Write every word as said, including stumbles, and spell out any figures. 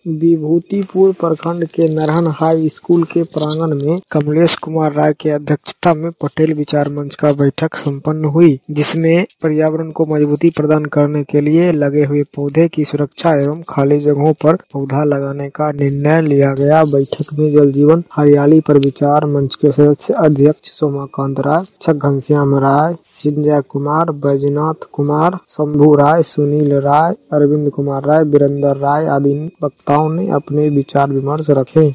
विभूतिपुर प्रखंड के Narhan high school के प्रांगण में कमलेश कुमार राय की अध्यक्षता में पटेल विचार मंच का बैठक संपन्न हुई, जिसमें पर्यावरण को मजबूती प्रदान करने के लिए लगे हुए पौधे की सुरक्षा एवं खाली जगहों पर पौधा लगाने का निर्णय लिया गया। बैठक में जल जीवन हरियाली पर विचार मंच के सदस्य अध्यक्ष सोमाकांत राय, छक घनश्याम राय, संजय कुमार, बैजनाथ कुमार, शंभू राय, सुनील राय, अरविंद कुमार राय, वीरेंद्र राय आदि वक्ताओं ने अपने विचार विमर्श रखे।